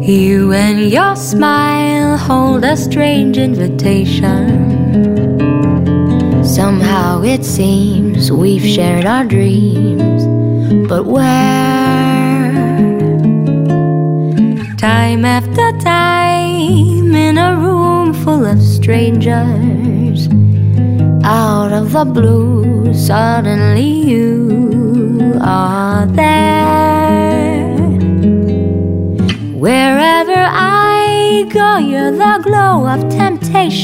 You and your smile hold a strange invitation. Somehow it seems we've shared our dreams, but where? Time after time in a room full of strangers, out of the blue, suddenly you are there. Wherever I go, you're the glow of temptation.